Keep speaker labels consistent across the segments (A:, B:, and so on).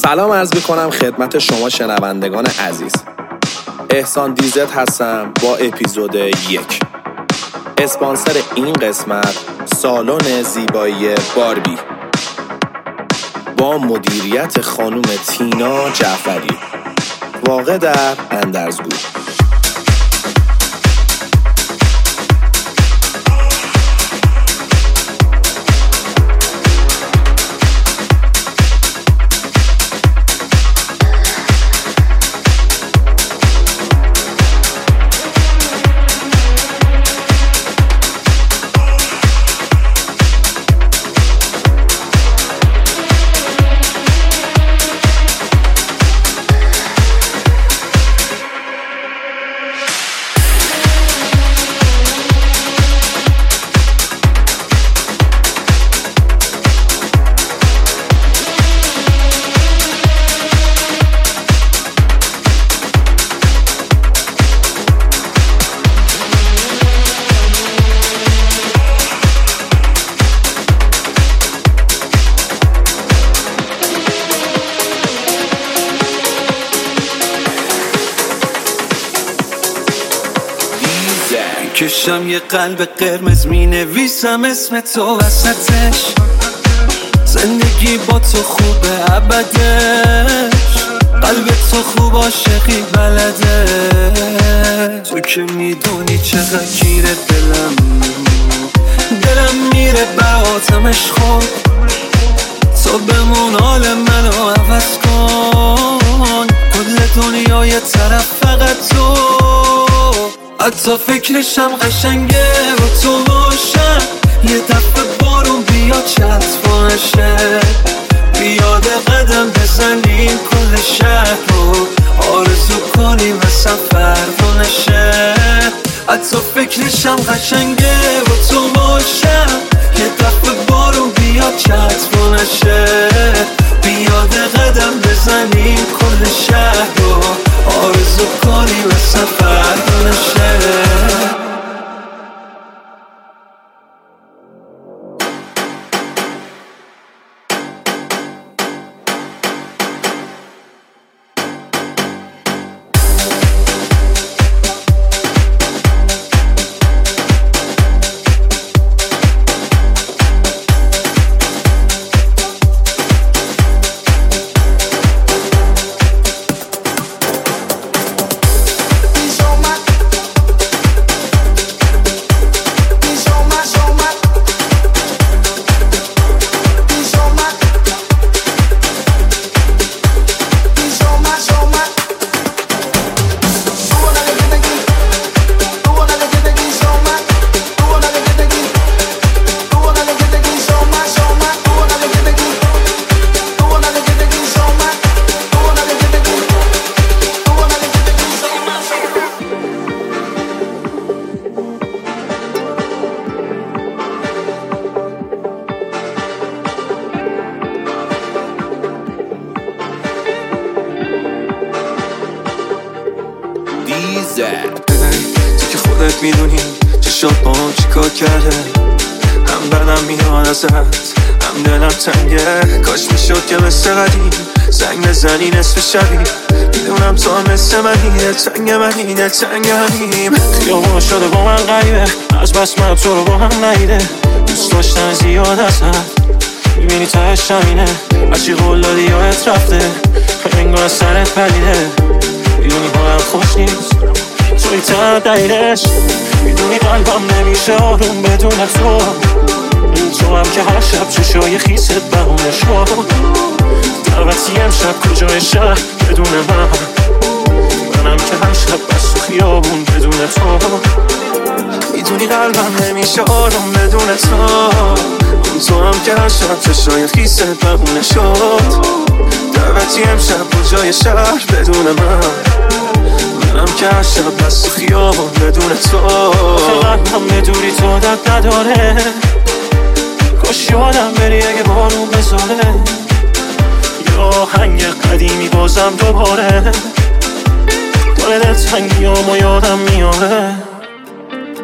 A: سلام عرض میکنم خدمت شما شنوندگان عزیز. احسان دیزت هستم با اپیزود 1. اسپانسر این قسمت سالن زیبایی باربی با مدیریت خانم تینا جعفری، واقع در اندرزگو.
B: کشم یه قلب قرمز می نویسم اسم تو وسطش. زندگی با تو خوبه ابدش، قلب تو خوب عاشقی بلده. تو که میدونی چقدر گیره دلم میره براتمش خود. تو بمون حال منو عوض کن، کل دنیا یه طرف فقط تو. حتی فکرشم قشنگه با تو باشم. یه دفعه بارون بیا چطفانشه، بیاد قدم بزنیم کل شهر رو، آرزو کنیم و سفر کنشه. حتی فکرشم قشنگه با تو باشم. یه دفعه بارون بیا چطفانشه، بیاد قدم بزنیم کل شهر رو، آرزو کنیم و سفر کنشه. تو که خودت میدونی چشات با هم چیکار کرده. هم بدم میاد ازت هم دلم تنگه. کاش میشد که مثل قدیم زنگ بزنی نصف شبی. میدونم تو هم مثل منی، تنگ منی تنگ منیم. خیابون شده با من غریبه، از بس من تو رو با هم ندیده. دوست داشتن زیاد ازت میبینی تهش همینه. هرچی قول دادی یادت رفته، انگار سرت پلیده. میدونی حالم خوش نیست توی تا دقیقش. میدونی قلبم نمیشه آروم بدون تو. این تو هم که هر شب چشای خیست بهونه شد. دعوتی امشب کجای شهر بدون منم که هر شب بس تو خیابون بدون تو. میدونی قلبم نمیشه آروم بدون تو. اون تو هم که هر شب چشای خیست بهونه شد. دعوتی امشب کجای شهر بدون منم که هر شب بس تو خیابون بدون تو. قلبم بدونی تو درد نداره. کاش یادم بری اگه بارون بزاره. یا آهنگ قدیمی بازم دوباره. دلت تنگیامو یادم میاره.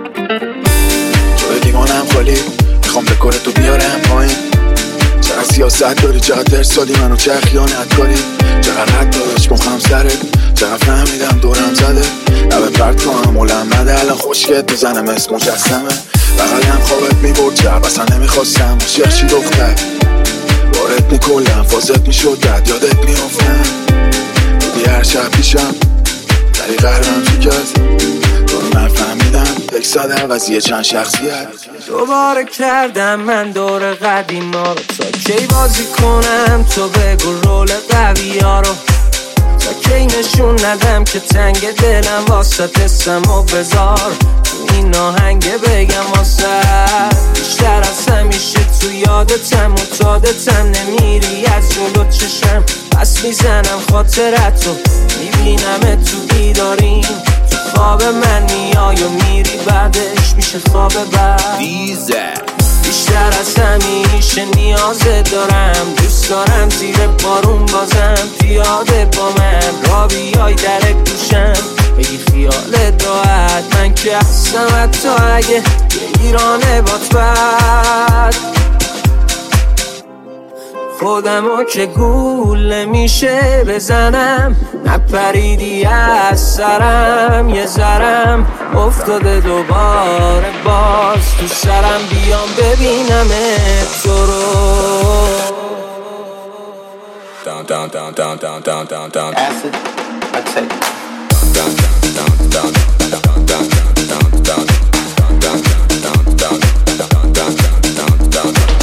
C: تو دیوانم خالی، میخوام دکور تو بیارم پایین. چقدر واسط داری چقدر درسالی منو چه خیانت کاری چقدر حد داداش مخم سرت چقدر فهمیدم دورم زده لبه پرد کنم ملمده الان خوشگت میزنم اسم مجسمه بقلیم خوابت میبرد چرب اصلا نمیخواستم شیخشی دختر وارد میکلم فازت میشد دد یادت میافتم بودی هر شب پیشم دری قربم شکست من فهمیدم یک ساده عوضیه چند شخصیت
B: دوباره کردم من دور قدیما رو تا کی بازی کنم تو بگو رول قوی ها رو تا کی نشون ندم که تنگ دلم واسه تستم و بذار تو این آهنگه بگم واسه بیشتر از همیشه تو یادتم متادتم نمیری از جلو چشم پس میزنم خاطرتو میبینم تو بیداریم تو خواب من میای و میری بعدش میشه خواب بعد بیشتر از همیشه نیازت دارم دوست دارم زیر بارون بازم پیاده با من را بیای در گوشم بگی خیالت راحت من که هستم حتی اگه یه ایرانه بات بد خودمو که گول میشه بزنم نپریدی از سرم یه ذرم افتاده دوباره باز تو سرم بیام ببینم تو رو
A: Down, down, down, down, down, down, down, down.
D: Acid, I take it.
A: Down, down, down, down, down, down, down, down, down, down, down, down, down, down, down, down.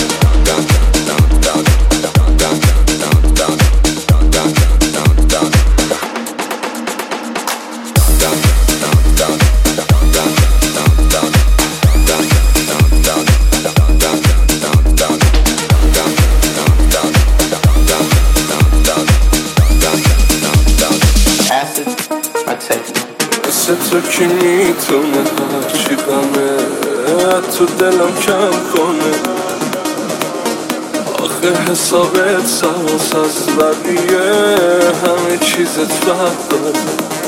B: تو کی میتونه هرچی غمه تو دلم کم کنه آخه حسابت سواس از بقیه همه چیزت فرق داره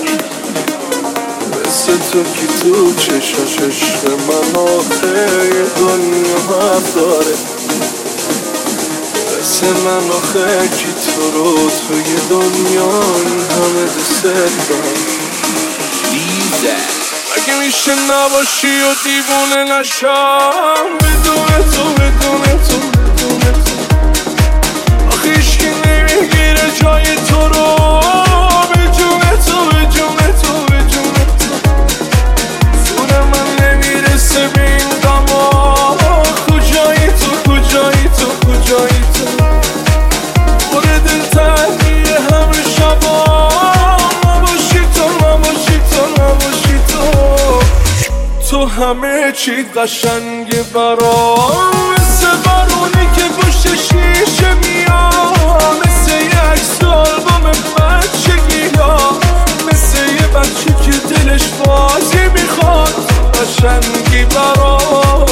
B: مثل تو کی تو چشاش عشق من آخه یه دنیا حق داره مثل من آخه کی تو رو توی دنیا این همه دوست داره اگه میشه نباشی و دیوونه نشم بدون تو بدون تو بدون تو آخه ایشکی نمیگیره جای تو رو به جون تو به جون تو به جون تو زور من نمیرسه به این دما کجایی تو کجایی تو کجایی تو بوده دل تنگیه همه شبا تو همه چی قشنگه برام مثل بارونی که پشت شیشه میاد مثل یه عکس آلبوم بچگی ها مثل یه بچه که دلش بازی میخواد قشنگی برام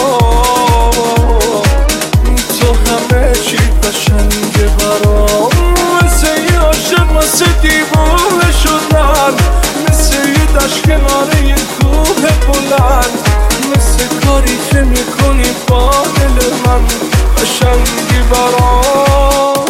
B: تو همه چی قشنگه برام مثل یه عاشق واسه دیوونه شدن مثل یه دشت کناره یه کوه بلند مثل کاری که میکنی با دل من قشنگی برام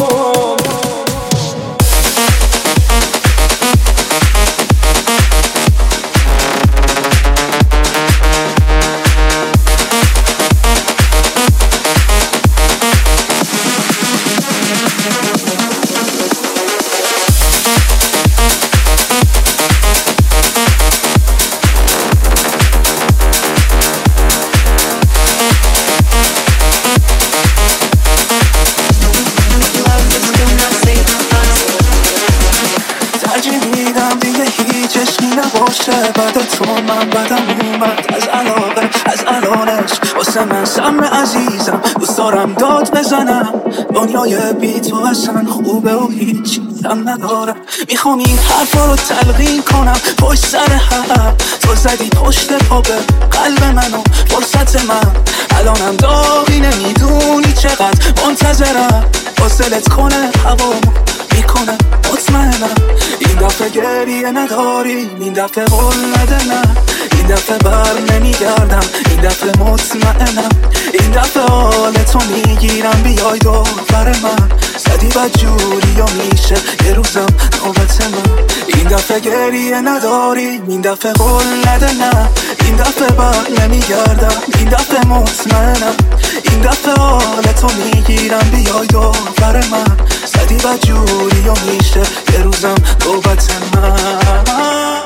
B: بعد تو من بدم اومد از علاقه از الانش واسه من سم عزیزم دوست دارم داد بزنم دنیای بی تو اصلا خوبه و هیچ دم ندارم میخوام این حرفا رو تلقین کنم پشت سر هم تو زدی پشت پا به قلب منو فرصت من الانم داغی نمیدونی چقدر منتظرم واسلت کنه هوامو میکنه مطمئنم این دفعه گریه نداریم، این دفعه قول نده نه، این دفعه بر نمیگردم، این دفعه مطمئنم، این دفعه حال تو میگیرم، بیای دور من زدی بد جوری و میشه یه روزم نوبت من. این دفعه گریه نداریم، این دفعه قول نده نه، این دفعه بر نمیگردم، این دفعه مطمئنم، این دفعه حال تو میگیرم، بیای دور من زدی بد جوری و میشه یه روزم نوبت من.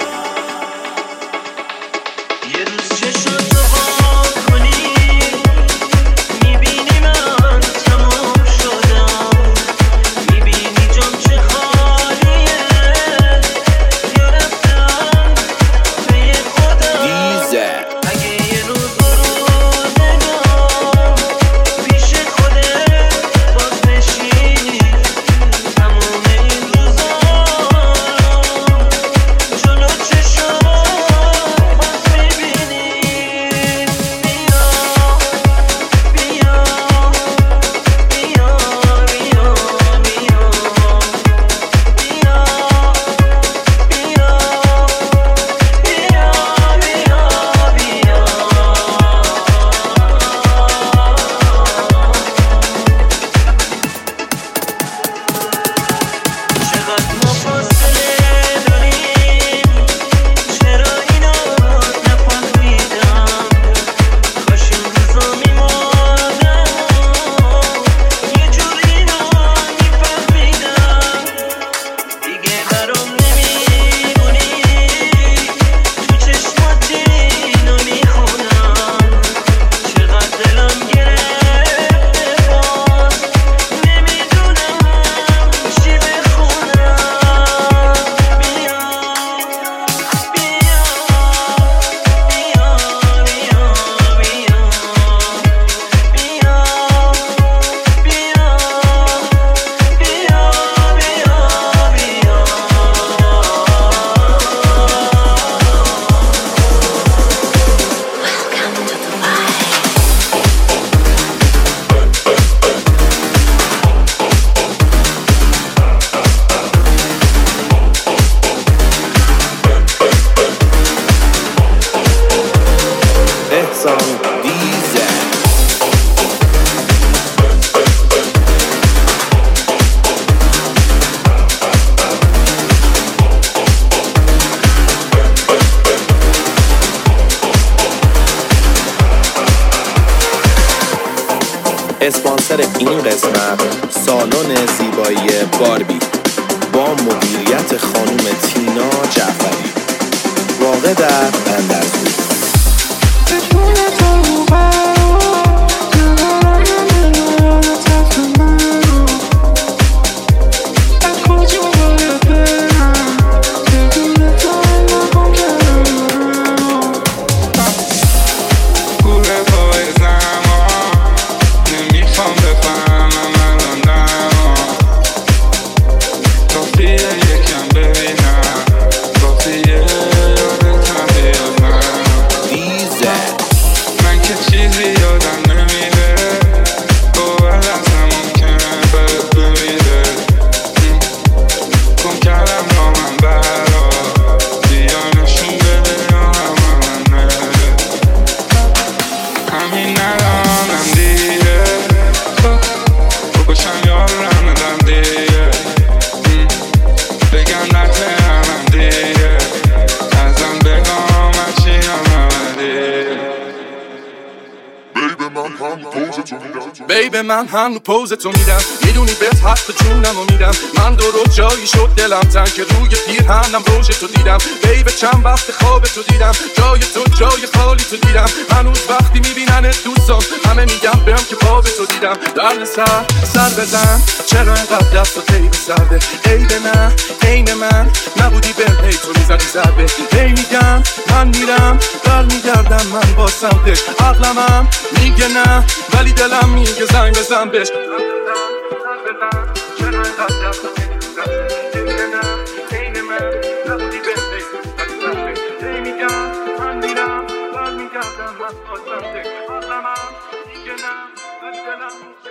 E: یه روز چشاتو وا کنی میبینی من تمام شدم، میبینی جام چه خالیه یا رفتم به خودم. اگه یه روز روزگار پیش خودت باز نشینی، تمام این روزا جلو چشات باز میبینی. بیا بیا بیا بیا بیا بیا بیا بیا چقدر ما فاصله داریم، چرا اینو نفهمیدم، کاش این روزا میمردم یه جور اینو میفهمیدم. دیگه برام نمیمونی، تو چشمات اینو میخونم، چقدر دلم گرفته باز نمیدونم چی بخونم. بیا بیا بیا بیا بیا بیا
F: احسان دیزه. اسپانسر این قسمت سالن زیبایی باربی با مدیریت خانم تینا جعفری، واقع در بندرزود.
G: کوره پای زمان نمیخوام بفهمم الان دما، کافیه یکم ببینم، کافیه یادتم بیاد من. من که چیزی یادم نمیره، باور اصلا ممکنه بهت بمیره. کن کردم نامم برا، بیا نشون بده یا همه همین ندانم دیگه، بکشم یارم ندم دیگه، بگم نکنم دیگه، ازم بگم چی هم دیگه.
B: بیب من هم رو پوز تو میدم، میدونی بهت حق جونم رو میدم، من درست جایی شد دلم تنگ که روی پیرهنم روش تو دیدم. بیب چند وقت خواب تو دیدم، جای تو جای خالی تو دیدم، هنوز وقتی میبیننت دوستان همه میگم بهم که خواب تو دیدم. در سر بزن چرا اینقدر دست و تیب سرده، عیب نه عین من نبودی بهم پی تو میزنی ضربه. هی میگم من میرم برمیگردم من با سمتش، عقلمم میگه نه ولی دلم میگه زنگ بزن بهش. چرا اینقدر دست و تیب سرده، عیب نه عین من نبودی بهم پی تو میزنی ضربه. هی میگم من میرم برمیگردم من با سمتش، عقلمم میگه نه ولی دلم